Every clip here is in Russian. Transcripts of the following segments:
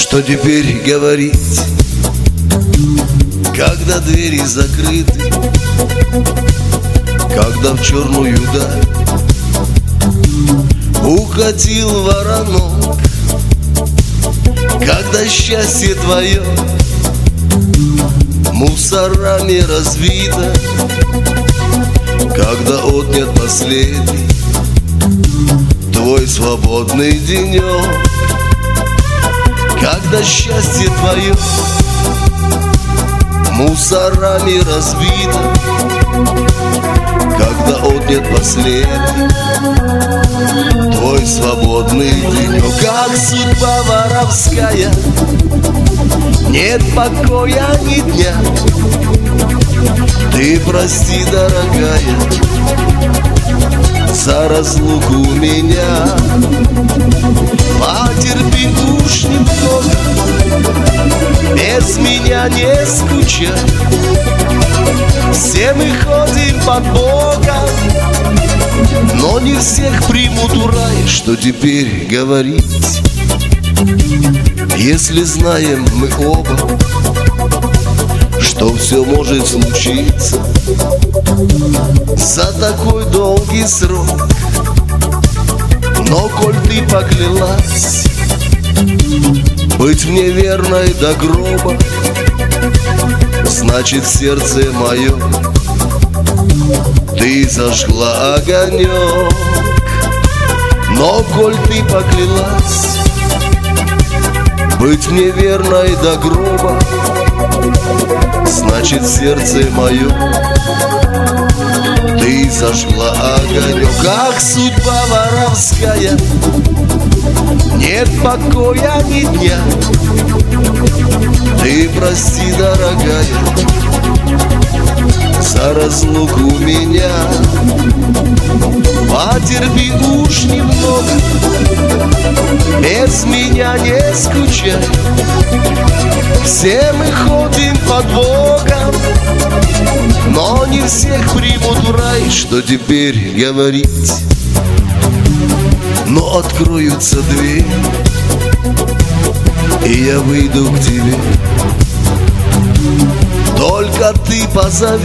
Что теперь говорить, когда двери закрыты, когда в черную даль укатил воронок, когда счастье твое мусорами разбито, когда отнят последний твой свободный денек, когда счастье твое мусорами разбито, когда отнят последний твой свободный денек. Как судьба воровская, нет покоя ни дня. Ты прости, дорогая, за разлуку меня. Потерпи уж немного, без меня не скучай. Все мы ходим под Богом, но не всех примут у рая. Что теперь говорить, если знаем мы оба, что все может случиться за такой долгий срок? Но коль ты поклялась быть мне верной до гроба, значит, в сердце моем ты зажгла огонек. Но коль ты поклялась быть мне верной до гроба, значит, в сердце моем ты зажгла огонек. Как судьба воровская, нет покоя ни дня. Ты прости, дорогая, за разлуку меня. Потерпи уж немного, без меня не скучай. Все мы ходим под Богом, но не всех примут в рай. Что теперь говорить? Но откроются двери, и я выйду к тебе. Только ты позови,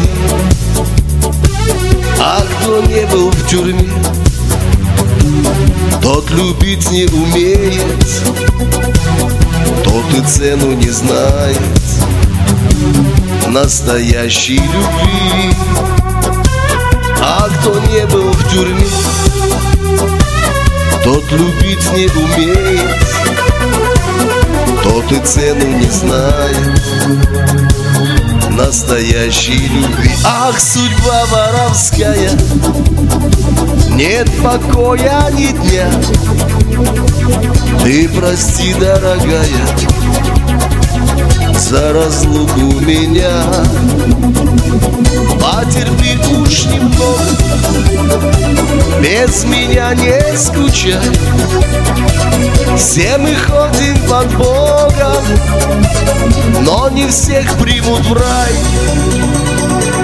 а кто не был в тюрьме, тот любить не умеет, тот и цену не знает настоящей любви. А кто не был в тюрьме, тот любить не умеет, тот и цену не знает настоящей любви. Ах, судьба воровская, нет покоя ни дня. Ты прости, дорогая, за разлуку меня. Потерпи уж немного, без меня не скучай. Все мы ходим под Богом, но не всех примут в рай.